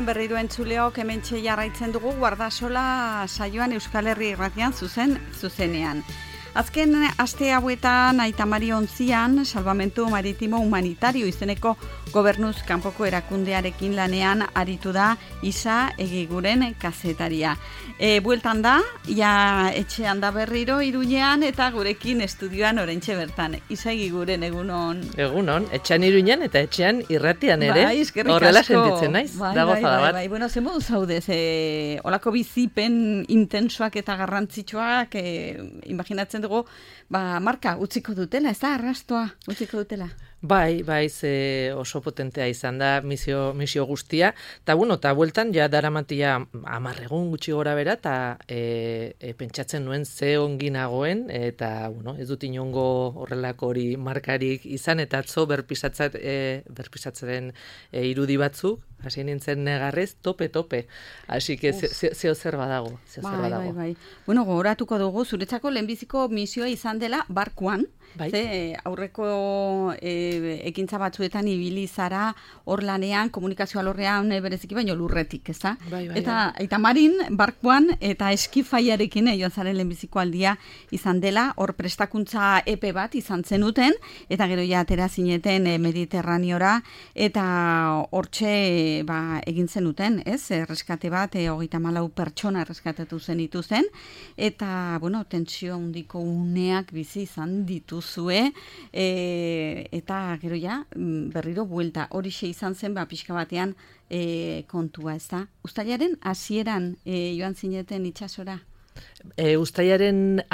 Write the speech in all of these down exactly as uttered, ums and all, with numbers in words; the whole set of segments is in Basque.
Arratsaldeon berriro entzuleok hementxe jarraitzen dugu Guardasola saioan Euskal Herri Irratian zuzen zuzenean. Azken aste hauetan Aita Mari ontzian Salbamentu Maritimo Humanitario izeneko gobernuz kanpoko erakundearekin lanean aritu da Isa Egiguren kazetaria. E, bueltan da, ja etxean da berriro Iruñean eta gurekin estudioan oraintxe bertan. Isa Egiguren egunon. Egunon, etxean Iruñean eta etxean irratian ere. Bai, eskerrik horrela asko. Sentitzen naiz. Bai, Dago bai, zada bai, bat. bai. Bueno, zen modu zaude, ze olako bizipen intensoak eta garrantzitsuak, e, imaginatzen dugu, ba, marka utziko dutela, ez da, arrastoa utziko dutela. Bai, bai, ze oso potentea izan da misio, misio guztia. Ta bueno, ta bueltan ja daramatia amarregun gutxi gora bera, eta e, e, pentsatzen nuen ze ongi nagoen, eta bueno, ez dut inongo horrelako hori markarik izan, eta atzo berpisatzat, e, berpisatzaren e, irudi batzuk, hasi nintzen negarrez, tope-tope. Así que zeo zer badago. Zeo zer Bai, badago. bai, bai. Bueno, gogoratuko dugu, zuretzako lehenbiziko misioa izan dela barkuan, Bai. ze aurreko e, ekintza batzuetan ibili zara hor lanean, komunikazio alorrean e, bereziki baino lurretik, ez da? Bai, bai, eta Aita Marin barkuan eta eskifaiarekin e, joan zaren lehenbiziko aldia izan dela, hor prestakuntza epe bat izan zenuten, eta gero ja atera zineten e, Mediterraneora, eta hortxe ba, egin zenuten, ez? Erreskate bat, e, hogeita hamalau pertsona erreskatatu zenituzen, eta, bueno, tentsio handiko uneak bizi izan dituzue, e, eta gero ja, berriro buelta, horixe izan zen, ba, pixka batean e, kontua, ez da? Uztailaren hasieran e, joan zineten itsasora? E, Uztailaren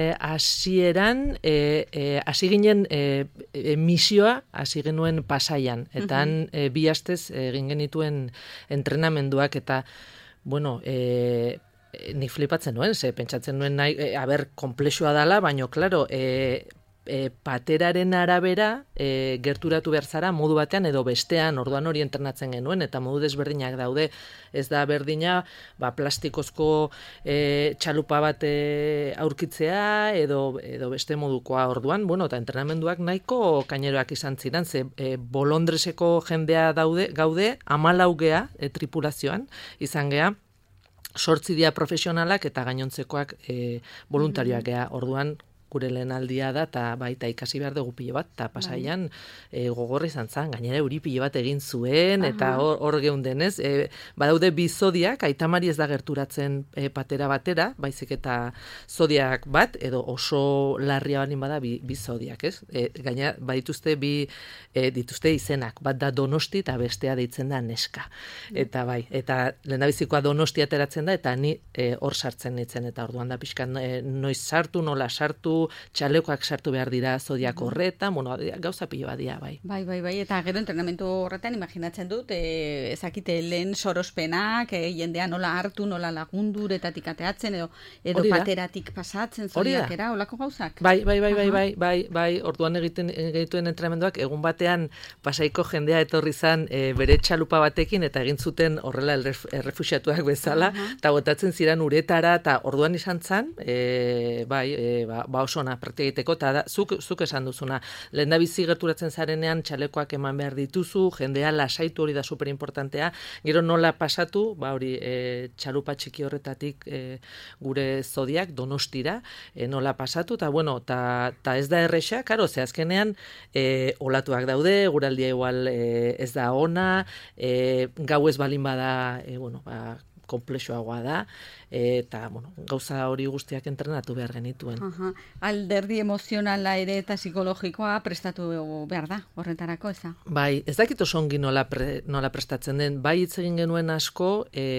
hasieran e, e, hasi ginen e, e, misioa hasi genuen Pasaian, eta han e, bi astez egin genituen entrenamenduak, eta bueno, e, e, nik flipatzen nuen, ze pentsatzen nuen nahi, e, aber, komplexua dala, baino, klaro, e, E, pateraren arabera e, gerturatu behar zara modu batean edo bestean, orduan hori entrenatzen genuen, eta modu desberdinak daude, ez da berdina, ba, plastikozko e, txalupa bat e, aurkitzea edo, edo beste modukoa, orduan, bueno, eta entrenamenduak nahiko kaineroak izan ziren, ze e, Bolondreseko jendea daude, gaude, amalaugea e, tripulazioan izan gea, sortzi dia profesionalak eta gainontzekoak e, voluntarioak gea, orduan, gure lehen aldia da, eta baita ikasi behar dugu pilo bat, eta Pasaian e, gogorra izan zen, gainera euri pilo bat egin zuen, Aha. eta hor, hor geundenez, e, badaude bi zodiak, Aita Mari ez da gerturatzen e, patera batera, baizik eta zodiak bat, edo oso larria banin bada bi, bi zodiak, ez? E, gainera, badituzte bi, e, dituzte izenak, bat da Donosti eta bestea deitzen da Neska. Eta bai, eta lehendabizikoa Donosti ateratzen da, eta ni e, hor sartzen nintzen, eta orduan da pixkan e, noiz sartu, nola sartu, txalekoak sartu behar dira zodiak horretan, bueno, gauza pilo badia, bai. Bai, bai, bai, eta gero entrenamendu horretan imaginatzen dut, e, ezakite lehen sorospenak, e, jendea nola hartu, nola lagundu, uretatik ateatzen, edo, edo pateratik pasatzen, zodiak era, olako gauzak? Bai, bai, bai, bai, bai, bai, bai, orduan egiten egituen entrenamenduak, egun batean Pasaiko jendea etorri zan e, bere txalupa batekin, eta egin zuten horrela errefuxiatuak bezala, eta botatzen ziren uretara, eta orduan izan zan, e, bai, e, ba, ba osona praktikiteko, eta da, zuk, zuk esan duzuna, lehen da bizi gerturatzen zarenean txalekoak eman behar dituzu, jendea lasaitu, hori da superimportantea, gero nola pasatu, ba hori e, txalupa txiki horretatik e, gure zodiak Donostira, e, nola pasatu, eta bueno, ta, ta ez da erresa, karo, ze azkenean e, olatuak daude, guraldia igual e, ez da ona, e, gau ez balin bada, e, bueno, ba, komplexuagoa da, eta bueno, gauza hori guztiak entrenatu behar genituen. Aha. Alderdi emozionala ere eta psikologikoa prestatu behar da, horretarako, ez da? Bai, ez dakit oso ongi nola, pre, nola prestatzen den, bai hitz egin genuen asko,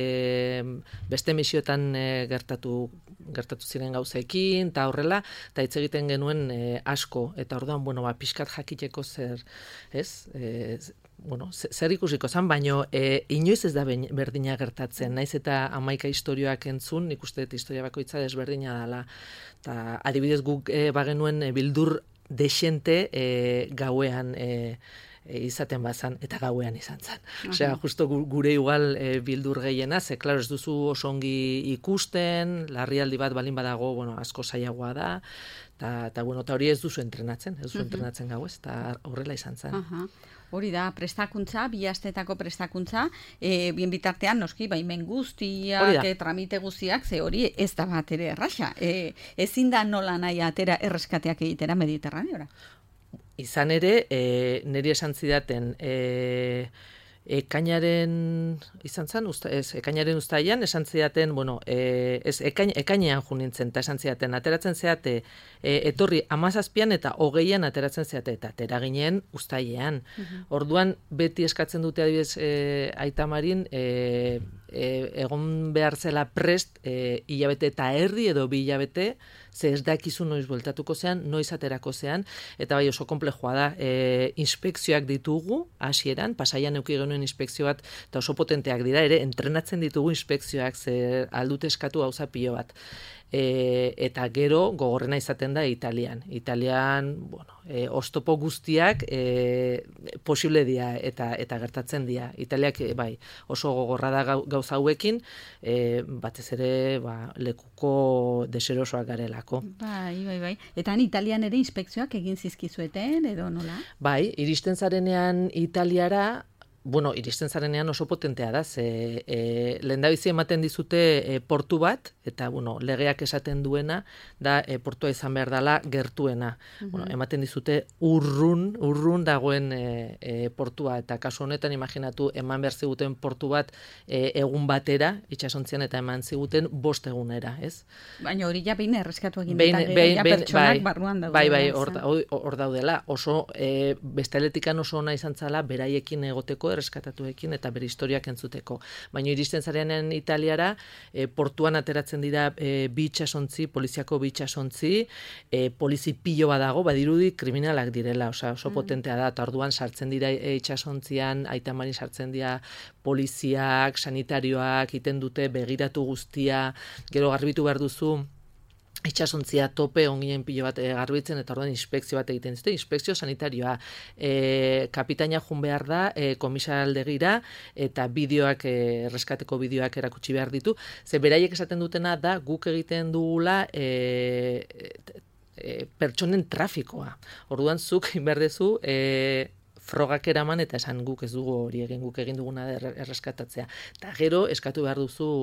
e, beste misioetan e, gertatu gertatu ziren gauzeekin, eta horrela, eta hitz egiten genuen e, asko, eta orduan, bueno, ba, pixkat jakiteko zer, ez? E, bueno, zer ikusiko zan, baino e, inoiz ez da berdina gertatzen, naiz eta hamaika historioak entzun, nik uste dut historia bakoitza desberdina dela. Ta, adibidez guk e, bagenuen e, bildur desente e, gauean e, e, izaten bazan, eta gauean izan zen. Osea, justo gure igual e, bildur gehiena, ze, klaro, ez duzu oso ongi ikusten, larrialdi bat balin badago, bueno, asko zailagoa da, eta, eta bueno, eta hori ez duzu entrenatzen, ez duzu uh-huh. entrenatzen gau ez, eta horrela izan zen. Uh-huh. Hori da, prestakuntza, bi astetako prestakuntza, e, bien bitartean, noski, baimen guztiak, e, tramite guztiak, ze hori ez da bat ere erraxa. E, ezin da nola nahi atera erreskateak egitera Mediterraneora. Izan ere, e, niri esan zidaten, e, ekainaren, izan zen, usta, ez, ekainaren ustaian, esan zidaten, bueno, e, ez, ekain, ekainean jo nintzen, eta esan zidaten, ateratzen zeate, e, etorri amazazpian eta hogeian ateratzen zeate, eta atera ginen ustailean. Uh-huh. Orduan, beti eskatzen dute adibidez e, Aita Marin, e, e, egon behar zela prest, e, hilabete eta erdi edo bi hilabete, ze ez dakizu noiz bueltatuko zean, noiz aterako zean, eta bai oso konplexua da, e, inspekzioak ditugu, hasieran, Pasaian eduki genuen inspekzio bat, eta oso potenteak dira, ere, entrenatzen ditugu inspekzioak, ze aldute eskatu gauza pilo bat. E, eta gero gogorrena izaten da Italian. Italian, bueno, e, oztopo guztiak e, posible dira eta eta gertatzen dira. Italiak e, bai, oso gogorra da gauza hauekin, e, batez ere ba, lekuko deserosoak garelako. Bai, bai, bai. Eta Italian ere inspekzioak egin zizkizueten edo nola? Bai, iristen zarenean Italiara, bueno, iristen zarenean oso potentea da, ze e, lehendabizi ematen dizute e, portu bat, eta bueno, legeak esaten duena, da e, portua izan behar dela gertuena. Uh-huh. Bueno, ematen dizute urrun, urrun dagoen e, e, portua, eta kasu honetan imaginatu eman behar ziguten portu bat e, egun batera, itxasontzian eta eman ziguten bost egunera, ez? Baina hori ja behin erreskatu egin eta gero ja pertsonak bai, barruan daudela. Bai, bai, hor, hor daudela. Oso, e, bestaletikan oso ona izan zala, beraiekin egoteko, erreskatatuekin eta bere historiak entzuteko. Baina iristen zarenean Italiara, e, portuan ateratzen dira e, bi itsasontzi, poliziako bi itsasontzi, e, polizi pilo badago, badirudi kriminalak direla, osa, oso mm. potentea da, eta orduan sartzen dira e, itsasontzian, Aita Marin sartzen dira poliziak, sanitarioak, iten dute begiratu guztia, gero garbitu behar duzu, itxasontzia tope onginen pilo bat e, garbitzen, eta orduan inspekzio bat egiten zute, inspekzio sanitarioa. E, kapitaina jun behar da, e, komisaldegira, eta bideoak, e, erreskateko bideoak erakutsi behar ditu. Ze beraiek esaten dutena da, guk egiten dugula e, e, pertsonen trafikoa. Orduan zuk inberdezu, e, frogak eraman eta esan guk ez dugu hori egin, guk egin duguna erreskatatzea. Eta gero eskatu behar duzu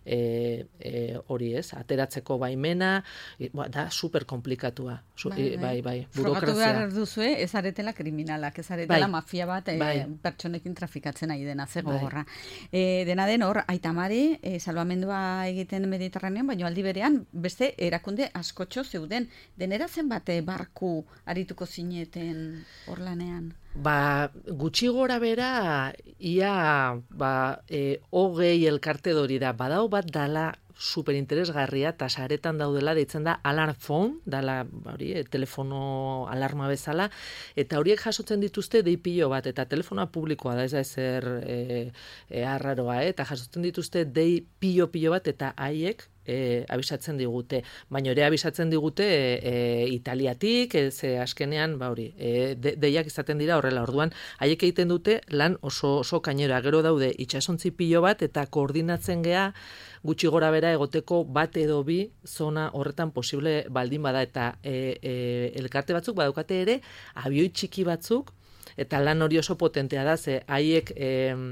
e, e, hori ez, ateratzeko baimena, e, ba, da super komplikatua. Su, bai, bai, bai, bai, frogatu behar duzue, ez aretela kriminalak, ez aretela bai, mafia bat e, bai, pertsonekin trafikatzen ari dena, ze gogorra. Bai. E, dena den hor, Aita Mari, e, salbamendua egiten Mediterranean, baina aldi berean, beste erakunde askotxo zeuden, denera zenbat barku arituko zineten hor lanean? Ba, gutxi gora bera, ia, ba, e, hogei elkarte dori da, badao bat dala superinteresgarria, eta saretan daudela, deitzen da alarm phone, dala, hori, e, telefono alarma bezala, eta horiek jasotzen dituzte deipilo bat, eta telefonoa publikoa da, ez da ezer e, e, arraroa, eh? Eta jasotzen dituzte dei pilo-pilo bat, eta haiek, E, abisatzen digute, baina ere abisatzen digute e, e, Italiatik, e, ze askenean, ba hori, e, de, deiak izaten dira horrela, orduan, haiek egiten dute lan oso, oso kainera, gero daude itxasontzi pilo bat, eta koordinatzen gea gutxi gora bera egoteko bat edo bi zona horretan posible baldin bada, eta e, e, elkarte batzuk badaukate ere, abioi txiki batzuk, eta lan hori oso potentea da, ze haiek e,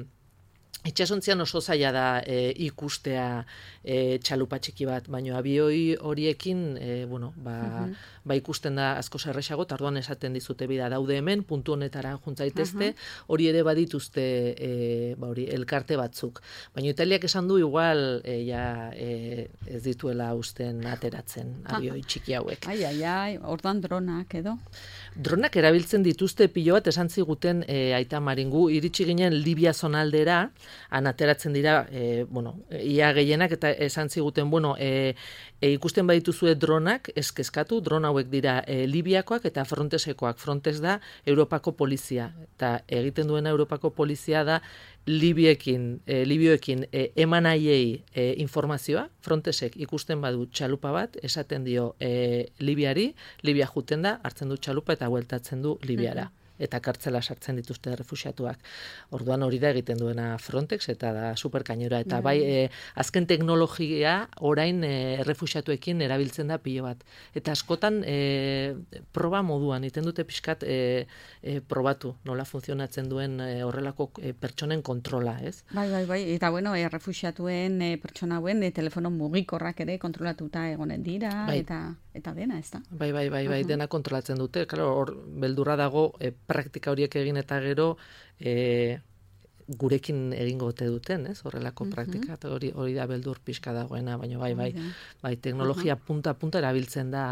itxasontzian oso zaila da e, ikustea e, txalupa txiki bat, baina abioi horiekin e, bueno, ba, uh-huh. ba ikusten da asko erresago, eta orduan esaten dizute bida daude hemen, puntu honetara juntzaitezte, uh-huh. hori ere badituzte e, ba, hori, elkarte batzuk. Baina Italiak esan du igual e, ja, e, ez dituela usten ateratzen abioi txiki hauek. Ai, ai, ai, orduan dronak edo? Dronak erabiltzen dituzte pilo bat esan ziguten e, Aita Marin, gu iritsi ginen Libia zonaldera, han ateratzen dira, e, bueno, ia gehienak, eta esan ziguten, bueno, e, e, ikusten badituzue dronak, eskezkatu, dron hauek dira e, Libiakoak eta Frontesekoak. Frontes da Europako polizia, eta egiten duena Europako polizia da Libiekin, e, Libioekin e, eman aiei e, informazioa, Frontesek ikusten badu txalupa bat, esaten dio e, Libiari, Libia juten da, hartzen du txalupa eta bueltatzen du Libiara. eta kartzela sartzen dituzte errefuxiatuak. Orduan hori da egiten duena Frontex eta da superkainora. Eta bai, e, azken teknologia orain e, errefuxiatuekin erabiltzen da pilo bat. Eta askotan e, proba moduan, iten dute pixkat e, e, probatu nola funtzionatzen duen e, horrelako e, pertsonen kontrola, ez? Bai, bai, bai. Eta bueno, errefuxiatuen e, pertsona hauen e, telefono mugikorrak ere kontrolatuta egonen dira, bai. eta eta dena, ez da? Bai, bai, bai, bai, dena kontrolatzen dute. Claro, hor beldurra dago e, praktika horiek egin eta gero e, gurekin egingo ote duten, ez? Horrelako uh-huh. praktika, hori hori da beldur pixka dagoena, baina bai, bai, bai, bai teknologia uh-huh. punta punta erabiltzen da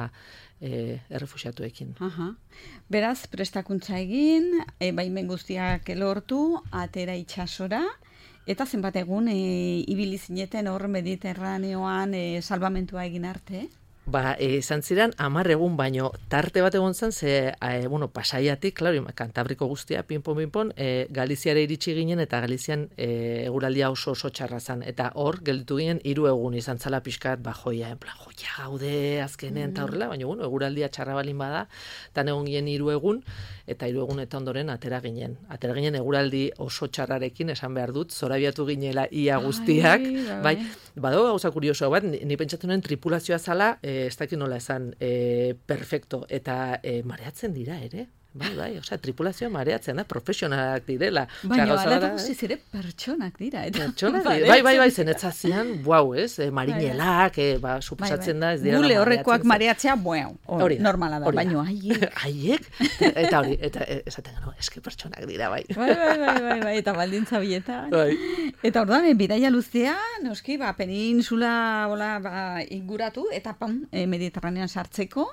e, errefuxiatuekin. Uh-huh. Beraz, prestakuntza egin, e, baimen guztiak lortu, atera itsasora, eta zenbat egun e, ibili zineten hor Mediterraneoan e, salbamentua egin arte? Ba, izan ziren hamar egun, baino tarte bat egon zen, ze, e, bueno, Pasaiatik, klaro, Kantabriko guztia, pinpon, pinpon, e, Galiziara iritsi ginen, eta Galizian e, eguraldia oso oso txarra zen. Eta hor, gelditu ginen, hiru egun izan zala pixkat, ba, joia, en plan, joia gaude azkenen, eta horrela, baina, bueno, eguraldia txarra balin bada, eta egon ginen hiru egun, eta hiru egun eta ondoren atera ginen. Atera ginen eguraldi oso txarrarekin, esan behar dut, zorabiatu ginela ia guztiak, ai, bai, badago gauza kurioso bat, ni, ni pentsatu nuen tripulazioa zala, e, ez dakit nola esan, e, perfecto, eta e, mareatzen dira ere, bai, bai, osea, tripulazioa mareatzen da, profesionalak direla. Baina, ala guztiz ere pertsonak dira. Eta pertsonak dira, bai, bai, bai, zenetzazian, buau, ez, e, marinelak, e, ba, suposatzen da, ez dira. Gule horrekoak mareatzea, buau, hori, normala da, baina haiek. Haiek, eta hori, eta esaten gano, eske pertsonak dira, bai. Bai, bai, bai, bai, bai, eta baldintza bietan. Bai. Eta orduan, bidaia luzea, noski, ba, peninsula, hola, ba, inguratu, eta pam, e, Mediterranean sartzeko,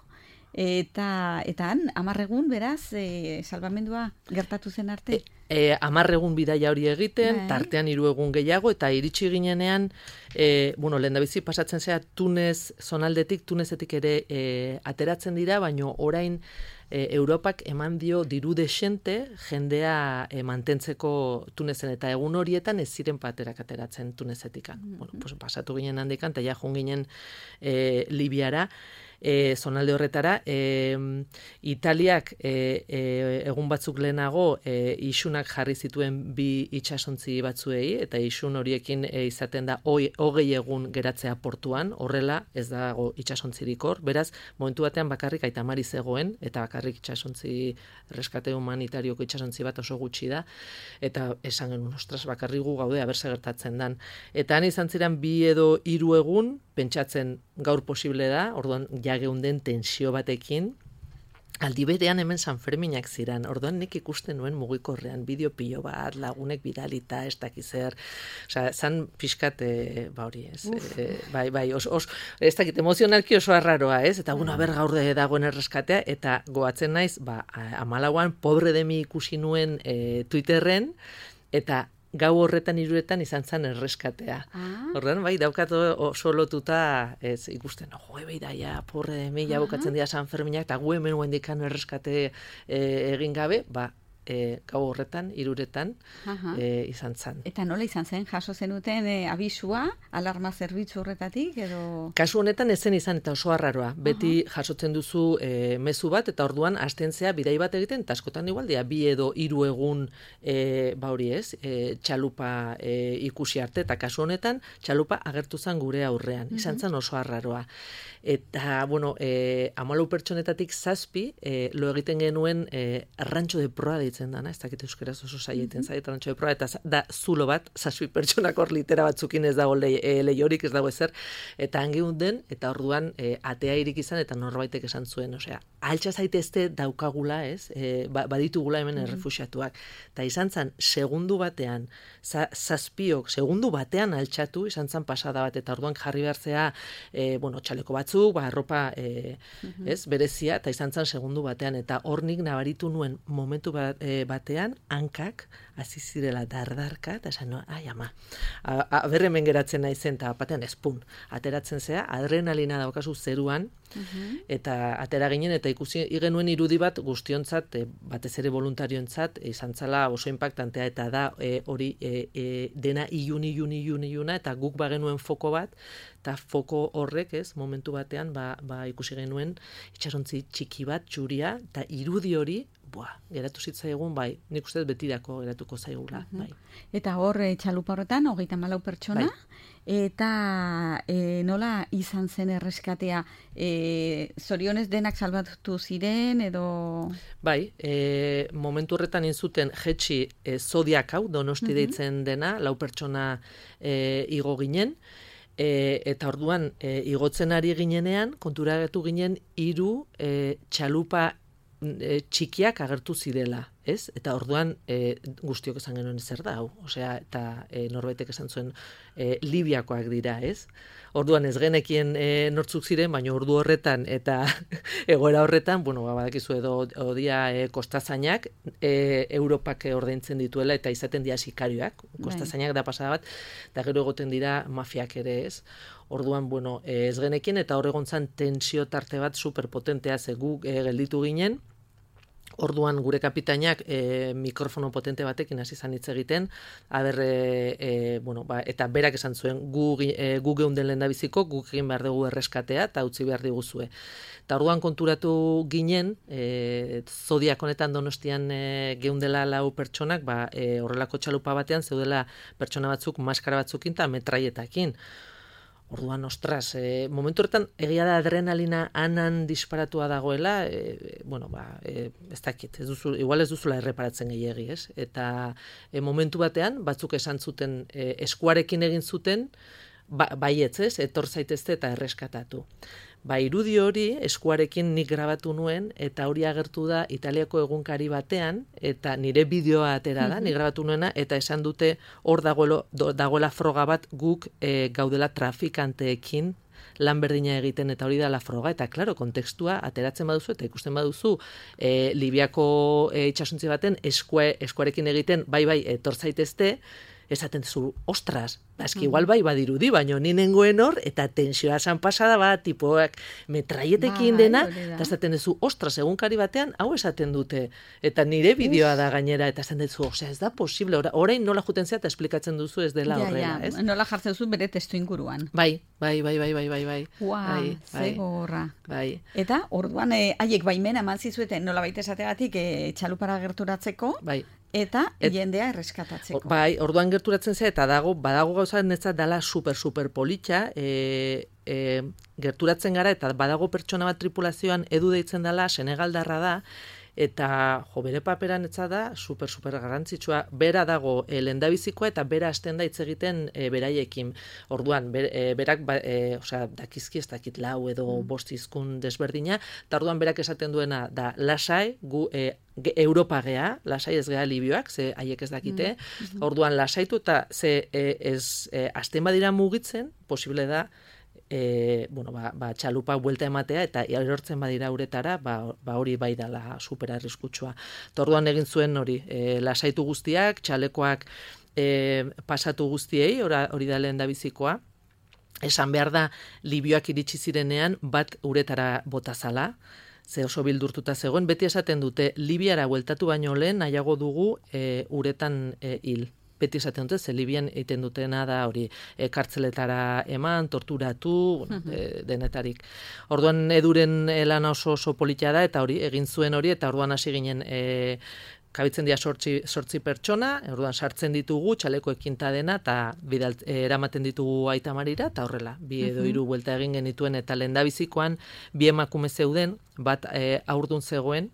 eta eta han hamar egun beraz e, salbamendua gertatu zen arte. E, hamar egun bidaia hori egiten, bai. Tartean hiru egun gehiago, eta iritsi ginenean, e, bueno, lehendabizi pasatzen zea Tunez zonaldetik, Tunezetik ere e, ateratzen dira, baino orain e, Europak eman dio diru dexente jendea e, mantentzeko Tunezen, eta egun horietan ez ziren paterak ateratzen Tunezetikan. Mm-hmm. Bueno, pues, pasatu ginen handikan, eta ja jun ginen e, Libiara, E, zonalde horretara, e, Italiak e, e, egun batzuk lehenago e, isunak jarri zituen bi itsasontzi batzuei, eta isun horiekin e, izaten da hogei egun geratzea portuan, horrela ez dago itsasontzirik hor, beraz, momentu batean bakarrik Aita Mari zegoen, eta bakarrik itsasontzi reskate humanitarioko itsasontzi bat oso gutxi da, eta esan genuen, ostras, bakarrik gu gaude, aberse gertatzen dan. Eta han izan ziren bi edo hiru egun, pentsatzen gaur posible da, orduan ja geunden tensio batekin, aldi berean hemen San Ferminak ziren, orduan nik ikusten nuen mugikorrean bideo pilo bat, lagunek bidalita, ez dakizer, osea, zan pixkat, e, ba hori ez, e, bai, bai, os, os, ez dakit, emozionalki oso arraroa, ez, eta bueno, aber gaur dagoen erreskatea, eta goatzen naiz, ba, amalauan, pobre de mi ikusi nuen e, Twitterren, eta gau horretan hiruretan izan zen erreskatea. Ah. Horren, bai, daukat oso lotuta ez ikusten, jo, beiraia, porre de mi, ja bukatzen dira San Ferminak, eta gu hemen guendikan erreskate e, egin gabe, ba, e, gau horretan, hiruretan e, izan zen. Eta nola izan zen, jaso zenuten e, abisua, alarma zerbitzu horretatik, edo? Kasu honetan ezen izan, eta oso arraroa. Beti Aha. jasotzen duzu e, mezu bat, eta orduan hastentzea bidai bat egiten, eta askotan igualdia, bi edo hiru egun, e, ba hori ez, e, txalupa e, ikusi arte, eta kasu honetan, txalupa agertu zen gure aurrean. Izan zen oso arraroa. Eta, bueno, e, amalau pertsonetatik zazpi, e, lo egiten genuen e, arrantxo de proa deitzen dana, ez dakit euskeraz oso saietan zait, arrantxo de proa, eta da zulo bat, zazpi pertsonak hor litera batzukin ez dago le, e, lehiorik, ez dago ezer, eta hangeun den, eta orduan e, atea irik izan, eta norbaitek esan zuen, osea, altxa zaitezte daukagula, ez, e, ba, baditugula hemen mm-hmm. errefuxiatuak, eta izan zan, segundu batean, za, zazpiok, segundu batean altxatu, izan zan pasada bat, eta orduan jarri behartzea, e, bueno, txaleko batzuk, ba, arropa e, uh-huh. ez, berezia, eta izan zen segundu batean, eta hornik nabaritu nuen momentu bat, e, batean, hankak, hasi zirela dardarka, eta esan, no, ai ama, berremen geratzen naizen, eta batean espun, ateratzen zea, adrenalina daukazu zeruan, uh-huh. eta atera ginen, eta ikusi genuen irudi bat guztiontzat, e, batez ere voluntarioentzat, izan zala oso impactantea, eta da e, hori e, e, dena ilun, ilun, ilun, iluna, eta guk bagenuen foko bat, eta foko horrek, ez, momentu batean, ba, ba ikusi genuen itxasontzi txiki bat, txuria, eta irudi hori, buah, geratu zitzaigun, bai, nik uste betirako geratuko zaigula, uh-huh. bai. Eta hor, e, txalupa horretan, hogeita hamalau pertsona, bai. Eta e, nola izan zen erreskatea, e, zorionez denak salbatu ziren, edo... Bai, e, momentu horretan inzuten jetxi e, zodiak hau, Donosti uh-huh. deitzen dena, lau pertsona e, igo ginen, E, eta orduan, e, igotzen ari ginenean, konturatu ginen, hiru e, txalupa e, txikiak agertu zirela, ez? Eta orduan, e, guztiok esan genuen zer da, hau. Osea, eta e, norbaitek esan zuen, e, Libiakoak dira, ez? Orduan ez genekien e, nortzuk ziren, baina ordu horretan eta egoera horretan, bueno, badakizu edo odia e, kostazainak, e, Europak ordaintzen dituela eta izaten dira sikarioak, kostazainak da pasada bat, eta gero egoten dira mafiak ere, ez? Orduan, bueno, e, ez genekien eta hor egon zan tensio tarte bat superpotentea ze gu e, gelditu ginen. Orduan gure kapitainak e, mikrofono potente batekin hasi izan hitz egiten, aber, e, e, bueno, ba, eta berak esan zuen gu, e, gu geunden lehendabiziko, guk egin behar dugu erreskatea eta utzi behar diguzue. Eta orduan konturatu ginen, e, zodiak honetan Donostian e, geundela lau pertsonak, ba, e, horrelako txalupa batean zeudela pertsona batzuk maskara batzukin eta metraietakin. Orduan, ostras, e, momentu horretan egia da adrenalina anan disparatua dagoela, e, bueno, ba, e, ez dakit, ez duzu, igual ez duzula erreparatzen gehiegi, ez? Eta e, momentu batean, batzuk esan zuten, e, eskuarekin egin zuten, ba, baietz, ez? Etor zaitezte eta erreskatatu. Ba, irudi hori eskuarekin nik grabatu nuen, eta hori agertu da Italiako egunkari batean, eta nire bideoa atera da, nik grabatu nuena, eta esan dute hor dagoelo, dagoela froga bat guk e, gaudela trafikanteekin lan berdina egiten, eta hori da la froga, eta klaro, kontekstua ateratzen baduzu, eta ikusten baduzu, e, Libiako e, itxasuntzi baten eskue, eskuarekin egiten, bai bai, etor zaitezte, esaten zu, ostras, eski igual bai badirudi, baino ni nengoen hor, eta tensioa san pasada bat, tipoak metraietekin dena, eta esaten duzu, ostras, egunkari batean, hau esaten dute, eta nire bideoa da gainera, eta esaten duzu, osea, ez da posible, orain nola juten zea, eta esplikatzen duzu ez dela horrela, ez? Nola jartzen duzu bere testu inguruan. Bai, bai, bai, bai, bai, bai, bai. Ua, bai, ze gorra. Bai. Eta, orduan, haiek baimena eman zizueten, nola baita esategatik, e, txalupara gerturatzeko, bai. Eta Et, jendea erreskatatzeko. Bai, orduan gerturatzen zea, eta dago, badago gauza netzat dala super, super politxa, e, e, gerturatzen gara, eta badago pertsona bat tripulazioan edu deitzen dela, Senegaldarra da, eta jo, bere paperan etza da, super, super garrantzitsua, bera dago e, lehendabizikoa, eta bera hasten da hitz egiten e, beraiekin. Orduan, ber, e, berak, ba, e, osea, dakizki ez dakit lau edo mm. bost hizkun desberdina, eta orduan berak esaten duena da, lasai, gu, e, Europa gea, lasai ez gea Libioak, ze haiek ez dakite, mm. orduan lasaitu eta ze e, ez e, azten badira mugitzen, posible da, E, bueno, ba, ba, txalupa buelta ematea eta erortzen badira uretara, ba, ba hori bai dala super arriskutsua. Orduan egin zuen hori, e, lasaitu guztiak, txalekoak e, pasatu guztiei, hori da lehendabizikoa. Esan behar da, Libioak iritsi zirenean bat uretara botazala, ze oso bildurtuta zegoen, beti esaten dute, Libiara bueltatu baino lehen nahiago dugu e, uretan e, hil. Beti esaten dute, ze Libian egiten dutena da hori e, kartzeletara eman, torturatu, bueno, e, denetarik. Orduan eduren lan oso oso politia da, eta hori, egin zuen hori, eta orduan hasi ginen e, kabitzen dira sortzi, sortzi pertsona, orduan sartzen ditugu, txalekoekin ta dena, eta bidalt, e, eramaten ditugu Aitamarira, eta horrela, bi edo hiru buelta egin genituen, eta lehendabizikoan bi emakume zeuden, bat e, haurdun zegoen,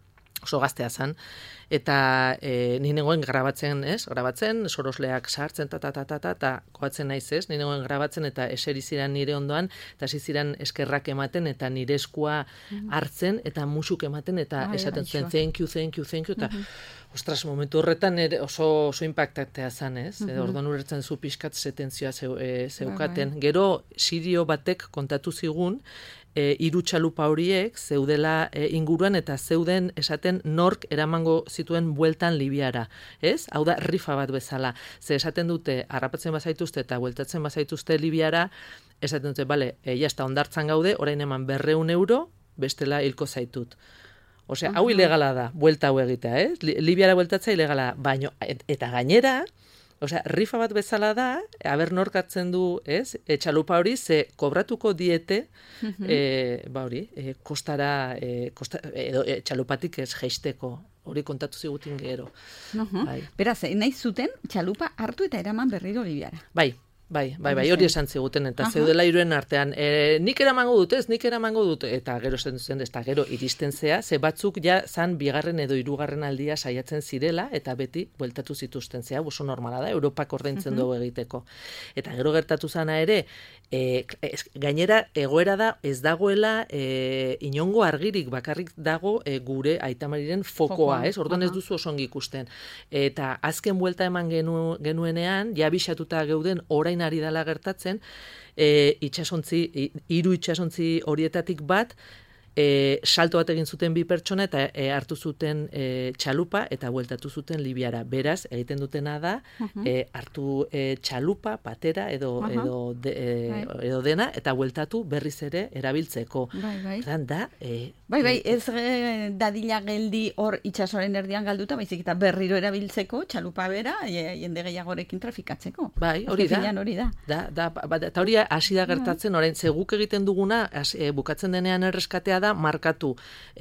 oso gaztea zen, eta e, ni nengoen grabatzen, ez? Grabatzen, sorosleak sartzen, ta, ta, ta, ta, ta, ta, koatzen naiz, ez? Ni nengoen grabatzen, eta eseri ziren nire ondoan, eta hasi ziren eskerrak ematen, eta nire eskua hartzen, eta musuk ematen, eta ah, esaten zen, thank you, thank you, thank you, eta, ostras, momentu horretan ere oso, oso impactatea zen, ez? Uh-huh. Orduan ulertzen zu pixkat zetenzioa zeu, e, zeukaten. Bai, bai. Gero, sirio batek kontatu zigun, E, hiru txalupa horiek zeudela e, inguruan eta zeuden esaten nork eramango zituen bueltan Libiara, ez? Hau da rifa bat bezala. Ze esaten dute, harrapatzen bazaituzte eta bueltatzen bazaituzte Libiara, esaten dute, bale, e, jazta ondartzan gaude, orain eman berreun euro, bestela hilko zaitut. Osea, hau ilegala da, buelta hau egitea, ez? Libiara bueltatzea ilegala, baino, et, eta gainera, Osea, rifa bat bezala da, aber norkatzen du, ez? E, txalupa hori ze kobratuko diete, e, ba hori, e, kostara, e, kosta, edo e, txalupatik ez jeisteko. Hori kontatu zigutin gero. Uh-huh. Bai. Beraz, nahi zuten txalupa hartu eta eraman berriro Libiara. Bai. Bai, bai, bai, hori esan ziguten, eta Aha. zeudela hiruen artean, e, nik eramango dut, ez, nik eramango dut, eta gero esan zen, ez, eta gero iristen zea, ze batzuk ja zan bigarren edo hirugarren aldia saiatzen zirela, eta beti bueltatu zituzten zea, oso normala da, Europak ordaintzen uh-huh. dugu egiteko. Eta gero gertatu zana ere, e, ez, gainera egoera da, ez dagoela e, inongo argirik, bakarrik dago e, gure aitamariren fokoa, Fokoa. ez, orduan uh-huh. ez duzu osongi ikusten. Eta azken buelta eman genu, genuenean, ja bisatuta geuden orain ari dela gertatzen, e, itxasontzi, hiru itxasontzi horietatik bat, e, salto bat egin zuten bi pertsona eta e, hartu zuten e, txalupa eta bueltatu zuten Libiara. Beraz, egiten dutena da, uh-huh. e, hartu e, txalupa, patera edo, uh-huh. edo, de, e, edo dena, eta bueltatu berriz ere erabiltzeko. Bai, bai. Zan da, e, bai, bai, ez e, dadila geldi hor itxasoren erdian galduta, baizik eta berriro erabiltzeko, txalupa bera, e, jende gehiagorekin trafikatzeko. Bai, hori da. Hori da. Da, da, ba, eta hori hasi da gertatzen, orain, ze guk egiten duguna, as, e, bukatzen denean erreskatea da, markatu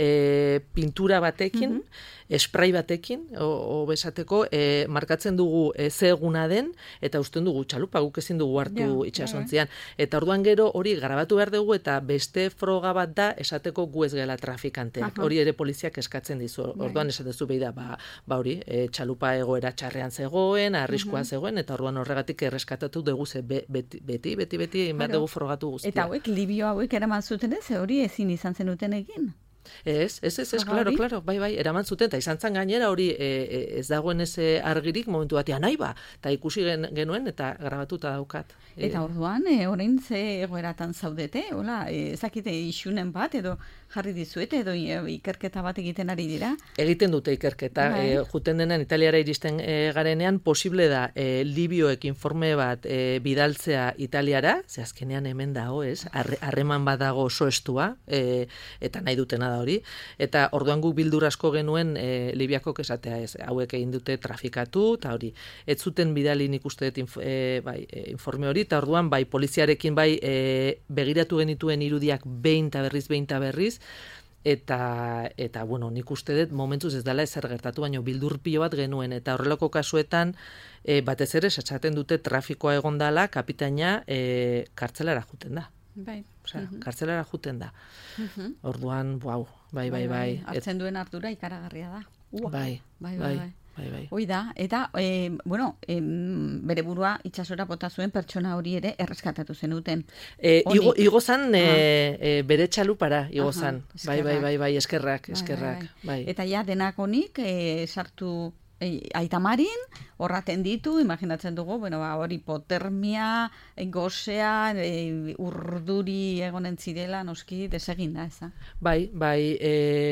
e, pintura batekin, uh-huh. esprai batekin, o besateko, e, markatzen dugu e, ze eguna den, eta usten dugu txalupa, guk ezin dugu hartu ja, itxasontzian. Ja, ja. Eta orduan gero hori grabatu behar dugu, eta beste froga bat da esateko gu ez gela trafikanteak. Uh-huh. Hori ere poliziak eskatzen dizu. Orduan esatezu behi da, ba, ba hori, e, txalupa egoera txarrean zegoen, arriskua uh-huh. zegoen, eta orduan horregatik erreskatatu dugu ze be, beti, beti, beti, beti, egin behar dugu frogatu guztia. Eta hauek, Libio hauek eraman zuten ez, hori ezin izan zenuten egin. Ez, ez, ez, ez, klaro, klaro, bai, bai, eraman zuten, eta izan zan gainera hori e, e, ez dagoen ez argirik momentu batean, nahi ba, eta ikusi gen, genuen, eta grabatuta daukat. Eta orduan, e, orain ze egoeratan zaudete, hola, e, ezakite isunen bat, edo jarri dizuete, edo ikerketa bat egiten ari dira? Egiten dute ikerketa, bai. e, juten denan Italiara iristen e, garenean, posible da, e, Libioek informe bat e, bidaltzea Italiara, ze azkenean hemen dago, ez, harreman bat dago oso estua, e, eta nahi dutena da hori, eta orduan guk bildur asko genuen e, Libiakok esatea ez, hauek egin dute trafikatu, eta hori, ez zuten bidali nik uste dut inf, e, bai, e, informe hori, eta orduan bai poliziarekin bai e, begiratu genituen irudiak behin eta berriz, behin eta berriz, eta, eta bueno, nik uste dut momentuz ez dela ezer gertatu, baina bildur pilo bat genuen, eta horrelako kasuetan e, batez ere esaten dute trafikoa egon dela, kapitaina e, kartzelara juten da. Bai. Osea, uh-huh. kartzelara juten da. Uh-huh. Orduan, wow, bai, bai, bai. bai. Hartzen duen ardura ikaragarria da. Ua. Bai, bai, bai. bai. Bai, bai. Hoi da, eta e, bueno, e, bere burua itxasora bota zuen pertsona hori ere erreskatatu zenuten. E, igo, igo zan e, e, bere txalupara, igo zan. Bai, bai, bai, bai, eskerrak, eskerrak. Bai, bai, bai. Eta ja, denak honik e, sartu e, aitamarin, horraten ditu, imaginatzen dugu, bueno, ba, hori hipotermia, gozea, e, urduri egonen zirela, noski, desegin da, eza? Bai, bai, e,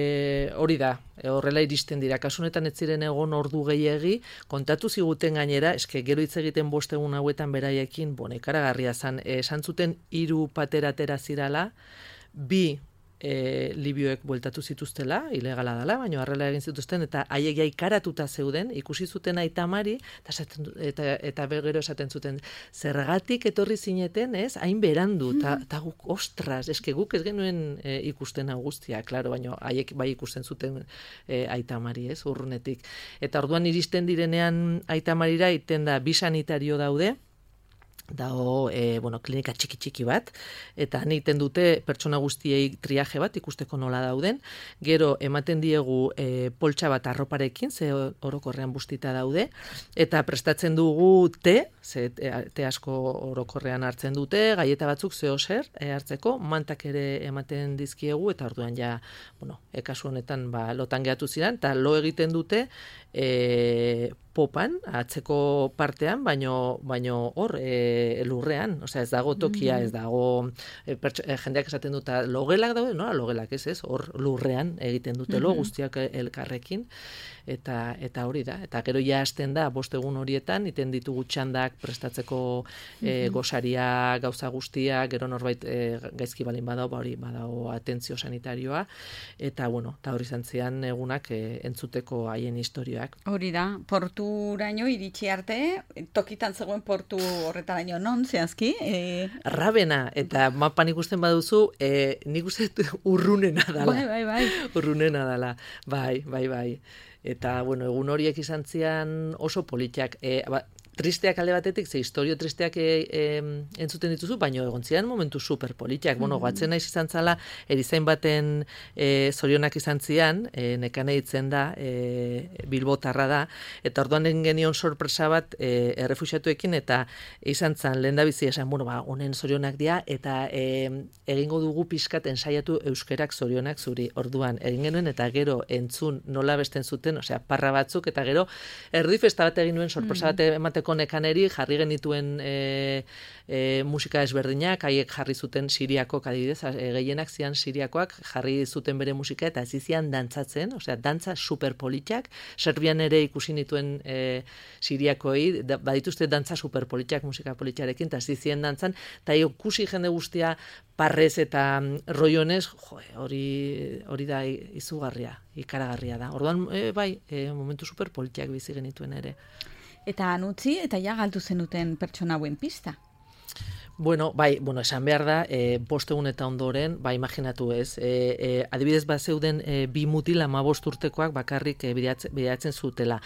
hori da. Horrela iristen dira, kasunetan ez ziren egon ordu gehiegi, kontatu ziguten gainera, eske gero hitz egiten bost egun hauetan beraiekin, bon, ikaragarria zan, esan zuten hiru patera atera zirala, bi e, Libioek bueltatu zituztela, ilegala dela, baina harrela egin zituzten, eta haiek ja ikaratuta zeuden, ikusi zuten aitamari, eta, esaten, eta, eta gero esaten zuten, zergatik etorri zineten, ez, hain berandu, eta guk, ostras, eske guk ez genuen e, ikusten hau guztia, klaro, baina haiek bai ikusten zuten e, aitamari, ez, urrunetik. Eta orduan iristen direnean aitamarira, iten da, bi sanitario daude, dago, e, bueno, klinika txiki-txiki bat, eta egiten dute pertsona guztiei triaje bat ikusteko nola dauden, gero ematen diegu e, poltsa bat arroparekin, ze orokorrean bustita daude, eta prestatzen dugu te, ze te asko orokorrean hartzen dute, gaieta batzuk zeo zer e, hartzeko, mantak ere ematen dizkiegu, eta orduan ja, bueno, ekasu honetan ba, lotan gehatu ziren, eta lo egiten dute, e, popan, atzeko partean, baino, baino hor, e, lurrean, osea ez dago tokia, ez dago, e, pertso, e, jendeak esaten duta, logelak daude, no? Logelak ez ez, hor lurrean egiten dute lo, guztiak elkarrekin, eta eta hori da, eta gero ja hasten da, bost egun horietan, iten ditugu txandak prestatzeko e, gosaria, gauza guztia, gero norbait e, gaizki balin badao, ba hori, badao atentzio sanitarioa, eta bueno, eta hori zantzian egunak e, entzuteko haien historioak. Hori da, portu porturaino iritsi arte, tokitan zegoen portu horretaraino non, zehazki? E... Rabena, eta mapan ikusten baduzu, e, nik uste urrunena dala. Bai, bai, bai. Urrunena dala, bai, bai, bai. Eta, bueno, egun horiek izan zian oso politiak. E, ba, tristeak alde batetik, ze historio tristeak e, e, entzuten dituzu, baina egon ziren momentu super politiak. Bueno, goatzen naiz izan zala, erizain baten e, zorionak izan zian, e, nekane ditzen da, e, Bilbotarra da, eta orduan genion sorpresa bat e, errefuxiatuekin, eta izan zan, lehen da bizi esan, bueno, ba, honen zorionak dira, eta e, egingo dugu pixkat ensaiatu euskerak zorionak zuri. Orduan, egin genuen, eta gero entzun nola besten zuten, osea, parra batzuk, eta gero erdi festa bat egin nuen sorpresa bat emateko nekaneri, jarri genituen e, e, musika ezberdinak, haiek jarri zuten Siriakok adibidez, e, gehienak zian Siriakoak, jarri zuten bere musika, eta zizian dantzatzen, osea, dantza superpolitiak, Serbian ere ikusi nituen e, Siriakoi, da, badituzte dantza superpolitiak, musika politiarekin, eta zizien dantzan, eta ikusi jende guztia parrez eta roionez, jo, hori, hori da izugarria, ikaragarria da. Orduan, e, bai, e, momentu superpolitiak bizi genituen ere. Eta anutzi, eta ja galdu zenuten pertsona hauen pista. Bueno, bai, bueno, esan behar da, e, bost egun eta ondoren, ba, imaginatu ez, e, e, adibidez bat zeuden e, bi mutil hamabost urtekoak bakarrik e, bidatzen, bidatzen zutela.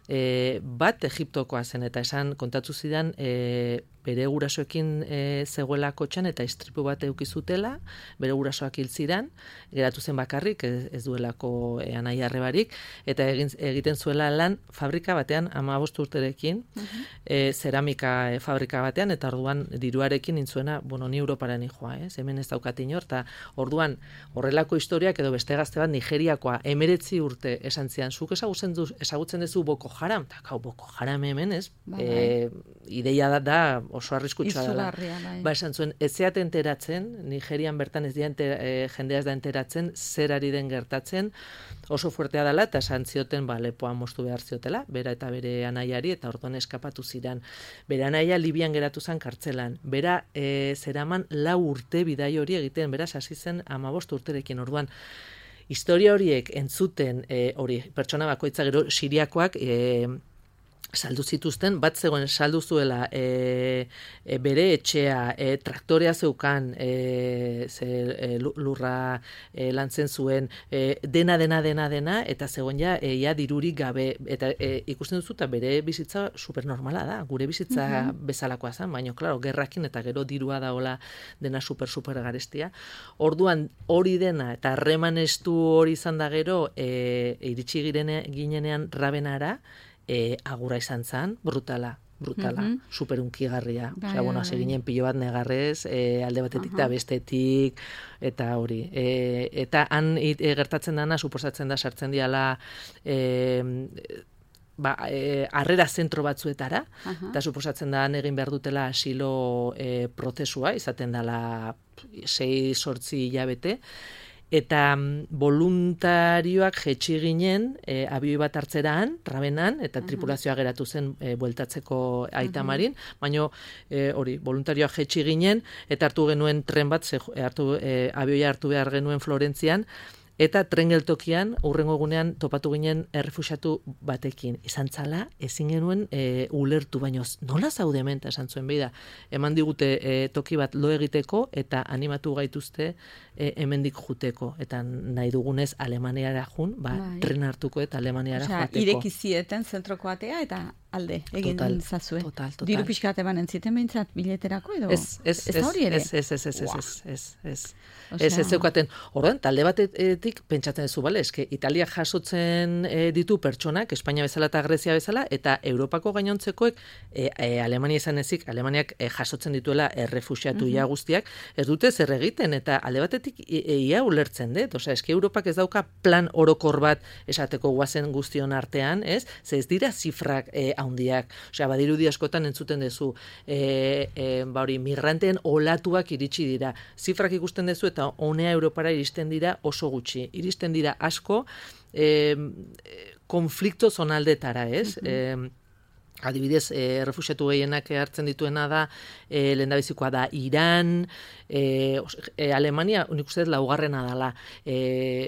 E, bat Egiptokoa zen, eta esan kontatu zidan, e, bere gurasoekin e, zegoela kotxan eta istripu bat eduki zutela, bere gurasoak hil ziran, geratu zen bakarrik, ez, ez duelako e, anai arrebarik, eta egin, egiten zuela lan fabrika batean, hamabost urterekin, uh-huh. e, zeramika e, fabrika batean, eta orduan diruarekin intzuena, bueno, ni Europara nijoa, ez? Hemen ez daukat inor, eta orduan horrelako historiak edo beste gazte bat Nigeriakoa emeretzi urte esan zian, zuk ezagutzen, du, ezagutzen duzu Boko Haram, eta kau, Boko Haram hemen, ez? Bai. E, ideia da, da oso arriskutsua dela. Bai. Ba, esan zuen, ez zeat enteratzen, Nigerian bertan ez dira enter, e, jendea ez da enteratzen, zer ari den gertatzen, oso fuertea dela, eta esan zioten, ba, lepoa moztu behar ziotela, bera eta bere anaiari, eta orduan eskapatu ziran. Bere anaia Libian geratu zen kartzelan. Bera, e, zeraman lau urte bidai hori egiten, beraz, hasi zen hamabost urterekin, orduan, historia horiek entzuten, e, hori, pertsona bakoitza gero Siriakoak, e, saldu zituzten, bat zegoen saldu zuela e, e, bere etxea, e, traktorea zeukan, e, ze, e, lurra e, lantzen zuen, e, dena, dena, dena, dena, eta zegoen ja, e, ja dirurik gabe, eta e, ikusten duzu, eta bere bizitza supernormala da, gure bizitza uh-huh. bezalakoa zen, baina, klaro, gerrakin eta gero dirua daola dena super, super garestia. Orduan, hori dena, eta harreman estu hori izan da gero, e, iritsi girene, ginenean Rabenara, E, agura izan zen, brutala, brutala, mm-hmm. superunkigarria. Bai, Osea, bueno, bai. hasi ginen pilo bat negarrez, e, alde batetik eta bestetik, eta hori. E, eta han e, gertatzen dana, suposatzen da, sartzen diala, e, ba, e, arrera zentro batzuetara, uh-huh. eta suposatzen da, han egin behar dutela asilo e, prozesua, izaten dela sei sortzi hilabete, eta voluntarioak jetxi ginen e, abioi bat hartzeraan, Rabenan, eta uh-huh. tripulazioa geratu zen e, bueltatzeko Aitamarin, uh-huh. baina e, hori, voluntarioak jetxi ginen, eta hartu genuen tren bat, ze, hartu, e, abioia hartu behar genuen Florentzian, eta tren geltokian, hurrengo egunean topatu ginen errefuxiatu batekin. Izan zala, ezin genuen e, ulertu, baino nola zaude hemen, eta esan zuen beida, eman digute e, toki bat lo egiteko, eta animatu gaituzte e, hemendik juteko. Eta nahi dugunez Alemaniara jun, ba, bai. Tren hartuko eta Alemaniara Osea, joateko. Irekizieten zentroko atea, eta alde, egin total, zazue. Total, total. Diru pixkat eban entziten behintzat bileterako, edo? Ez, ez, ez, ez, hori ere? ez, ez, ez, ez, ez, ez, ez, Osea... ez, ez zeukaten. Orduan, talde batetik pentsatzen duzu, bale, eske Italia jasotzen e, ditu pertsonak, Espainia bezala eta Grezia bezala, eta Europako gainontzekoek, e, e, Alemania izan ezik, Alemaniak e, jasotzen dituela errefuxiatu uh-huh. ja guztiak, ez dute zer egiten, eta alde batetik ia ulertzen dut, osea, eske Europak ez dauka plan orokor bat esateko guazen guztion artean, ez? Ze ez dira zifrak e, handiak, osea, badirudi askotan entzuten duzu, e, e, ba hori, migranteen olatuak iritsi dira, zifrak ikusten duzu eta honea Europara iristen dira oso gutxi, iristen dira asko e, konflikto zonaldetara, ez? Uh-huh. E, Adibidez, e, refuxiatu gehienak hartzen dituena da, e, lehendabizikoa da Iran, e, e, Alemania, unik uste laugarrena dela, e,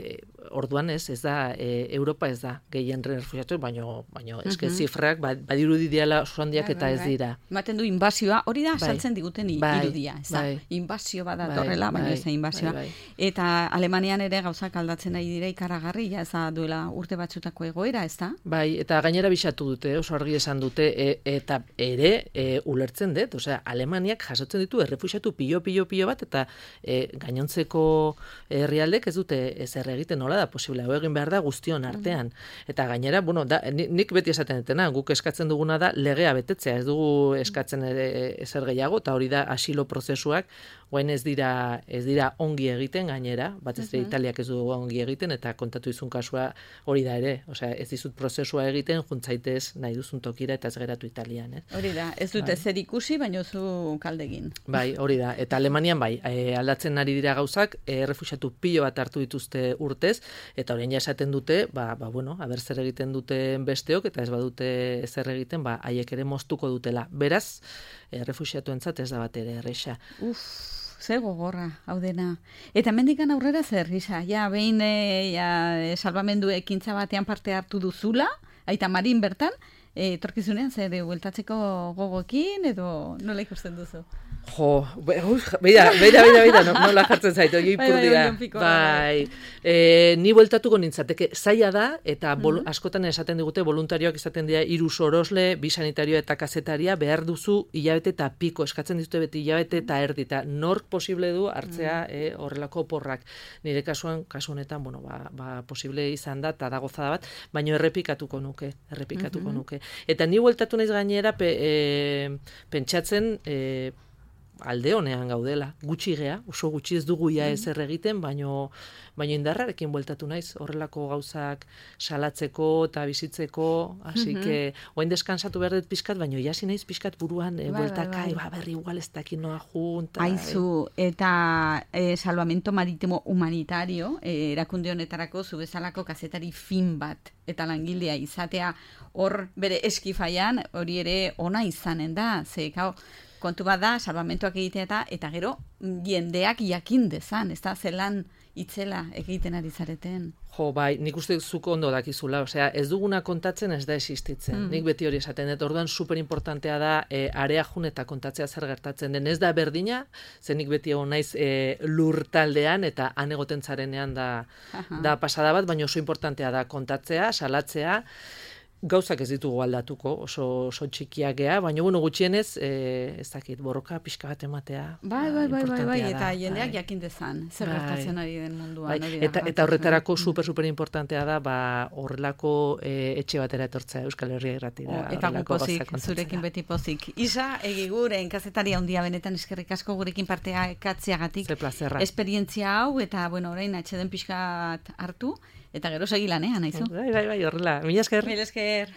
orduan ez, ez da, e, Europa ez da, gehien refugiatu, baino, baino eske zifrak, ba, badirudi diala oso handiak eta ez dira. Ematen du inbasioa, hori da, saltzen diguten irudia, ez da, bai. inbasio bada torrela, baina ez da inbasioa. Bai, bai. Eta Alemanian ere gauzak aldatzen ari dira ikaragarri, ja, ez da duela urte batzutako egoera, ez da? Bai, eta gainera bisatu dute, oso argi esan dute, e, eta ere e, ulertzen dut, osea, Alemaniak jasotzen ditu errefuxiatu pilo, pilo, pilo bat, eta e, gainontzeko herrialdek ez dute ezer egiten, nola da posible, hau egin behar da guztion artean. Eta gainera, bueno, da, nik beti esaten dutena, guk eskatzen duguna da legea betetzea, ez dugu eskatzen ere ezer gehiago, eta hori da asilo prozesuak, guain ez dira, ez dira ongi egiten gainera, bat ez dira Italiak ez du ongi egiten, eta kontatu izun kasua hori da ere, osea, ez dizut prozesua egiten, juntzaitez nahi duzun tokira eta ez geratu Italian. Eh? Hori da, ez dute bai. Zer ikusi, baina zu kaldegin. Bai, hori da, eta Alemanian bai, e, aldatzen ari dira gauzak, e, errefuxiatu pilo bat hartu dituzte urtez, eta orain ja esaten dute, ba, ba bueno, aber zer egiten duten besteok, eta ez badute zer egiten, ba, haiek ere moztuko dutela. Beraz, errefuxiatuentzat ez da bat ere erresa. Uf, ze gogorra, hau dena. Eta mendikan aurrera zer, Isa? Ja, behin e, ja, salbamendu ekintza batean parte hartu duzula, aita marin bertan, etorkizunean zer, bueltatzeko gogoekin, edo nola ikusten duzu? Jo, beira, beira, beira, beira, nola jartzen zaitu, joi purdira. Bai, e, ni bueltatuko nintzateke, zaila da, eta bol, askotan esaten digute, voluntarioak izaten dira hiru sorosle, bi sanitario eta kazetaria, behar duzu hilabete eta piko, eskatzen dizute beti hilabete eta erdi, eta nork posible du hartzea e, horrelako porrak. Nire kasuan, kasu honetan, bueno, ba, ba, posible izan da, eta da gozada bat, baino errepikatuko nuke, errepikatuko nuke. Eta ni bueltatu naiz gainera, pe, e, pentsatzen, e, alde honean gaudela, gutxi gea, oso gutxi ez dugu ja ezer egiten, baino, baino indarrarekin bueltatu naiz, horrelako gauzak salatzeko eta bizitzeko, hasi mm -hmm. que, oain deskansatu behar dut pixkat, baino jasi naiz pixkat buruan, e, bueltaka, bai, bai. Ba, berri igual ez dakin noa junta. Aizu, e... eta e, salvamento maritimo humanitario, e, erakunde honetarako zubezalako kazetari fin bat, eta langilea izatea hor bere eskifaian, hori ere ona izanen da, ze, gau, kontu bat da, salvamentoak egitea eta, eta gero, jendeak jakin dezan, ez da, zelan itzela egiten ari zareten. Jo, bai, nik uste zuko ondo dakizula, osea, ez duguna kontatzen ez da existitzen. Mm. Nik beti hori esaten dut, orduan superimportantea da e, area jun eta kontatzea zer gertatzen den. Ez da berdina, zen nik beti egon naiz e, lur taldean eta han egoten zarenean da, da pasada bat, baina oso importantea da kontatzea, salatzea, gauzak ez ditugu aldatuko, oso, oso txikiak gea, baina bueno, gutxienez, e, ez dakit, borroka pixka bat ematea. Bai, bai, bai, bai, bai, eta jendeak jakin dezan, zer gertatzen ari den munduan. Bai. Eta, eta horretarako super, super importantea da, ba, horrelako e, etxe batera etortzea Euskal Herria Irratira. Oh, eta gu pozik, zurekin beti pozik. Isa, egi guren, kazetaria handia benetan eskerrik asko gurekin partea katziagatik. Ze plazerra. Esperientzia hau, eta, bueno, orain atxeden pixkat hartu, eta gero segi lanean, haizu? Bai, bai, bai, horrela. Mila esker. Mila esker.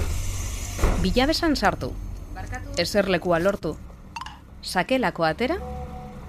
Bilabesan sartu. Eserlekua lortu. Sakelako atera